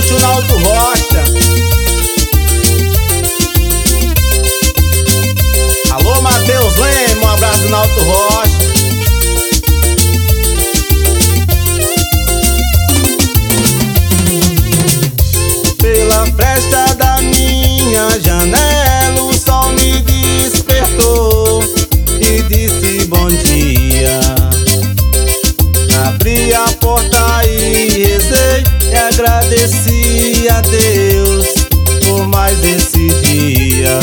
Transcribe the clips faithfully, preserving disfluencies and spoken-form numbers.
Lúcio Naldo Rocha. Alô, Matheus Leme, um abraço do Naldo Rocha. Pela fresta da minha janela o sol me despertou e disse bom dia. Abri a porta e rezei e agradeci a Deus por mais esse dia.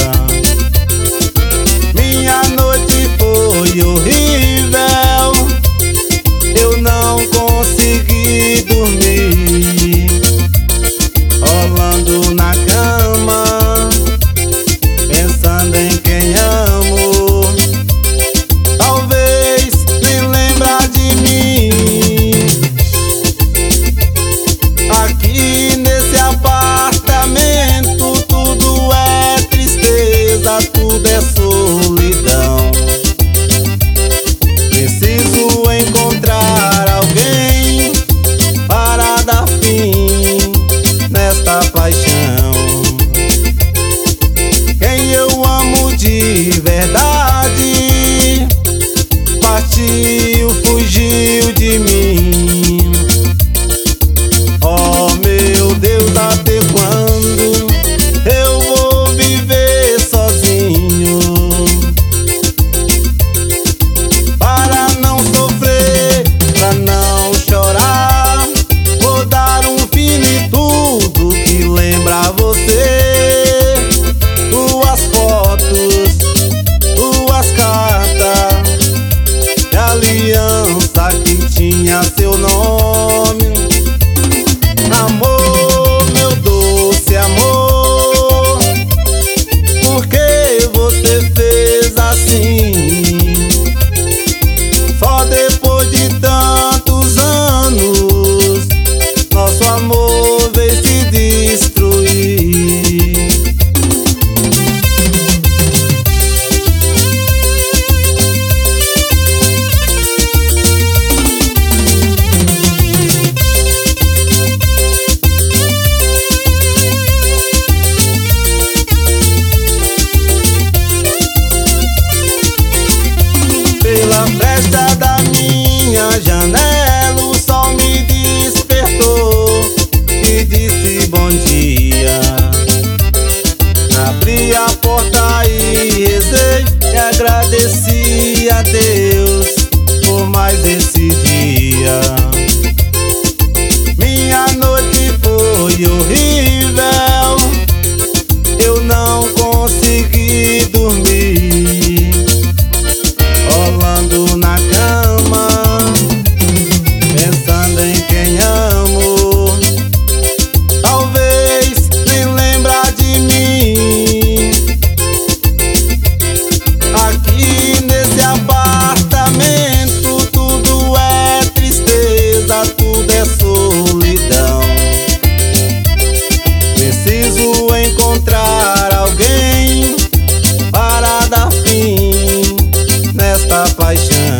Minha noite foi horrível, eu não consegui dormir, rolando na cama, pensando em quem amo. Talvez nem lembrar de mim. Aqui nesse apartamento tudo é tristeza, tudo é solidão. Preciso encontrar alguém para dar fim nesta paixão. Quem eu amo de verdade partiu, fugiu de mim. Oh meu Deus, até quando eu vou viver sozinho? Para não sofrer, pra não chorar, vou dar um fim em tudo que lembra você. Tuas fotos, tuas cartas, e a aliança que tinha seu nome. Amor, meu doce amor, por que você fez assim? Só depois de tantos anos nosso amor veio se destruir. Pela fresta da minha janela o sol me despertou e disse bom dia. Abri a porta e rezei e agradeci a Deus por mais esse dia. Minha noite foi horrível, eu não consegui dormir, rolando na cama, pensando em quem amo. Talvez nem lembrar de mim. Aqui nesse apartamento tudo é tristeza, tudo é solidão. Preciso encontrar alguém para dar fim nesta paixão.